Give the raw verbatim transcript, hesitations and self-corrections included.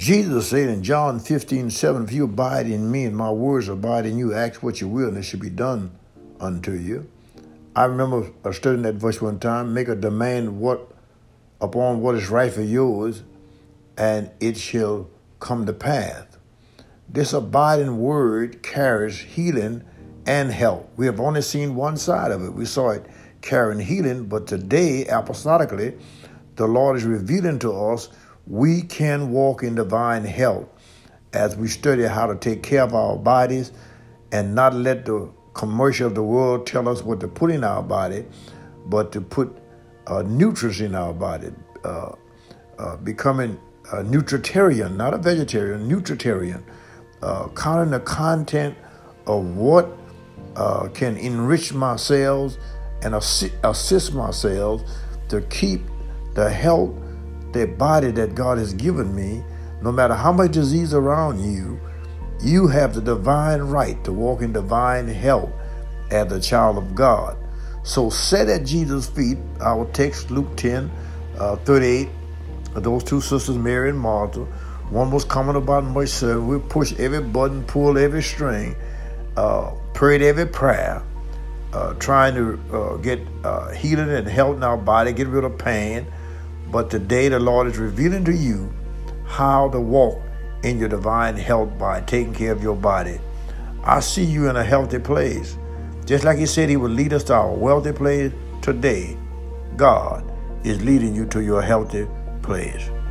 Jesus said in John fifteen seven, if you abide in me and my words abide in you, ask what you will and it shall be done unto you. I remember studying that verse one time, make a demand what upon what is right for yours, and it shall come to pass. This abiding word carries healing and help. We have only seen one side of it. We saw it carrying healing, but today, apostolically, the Lord is revealing to us we can walk in divine health as we study how to take care of our bodies and not let the commercial of the world tell us what to put in our body, but to put uh, nutrients in our body, uh, uh, becoming a nutritarian, not a vegetarian, nutritarian, uh, counting the content of what uh, can enrich my cells and assi- assist my cells to keep the health, the body that God has given me. No matter how much disease around you, you have the divine right to walk in divine health as a child of God. So sit at Jesus' feet. Our text, Luke ten, uh, thirty-eight, those two sisters, Mary and Martha. One was coming about much service. We push every button, pull every string, uh, prayed every prayer, uh, trying to uh, get uh, healing and health in our body, get rid of pain. But today the Lord is revealing to you how to walk in your divine health by taking care of your body. I see you in a healthy place. Just like he said he would lead us to our wealthy place, today God is leading you to your healthy place.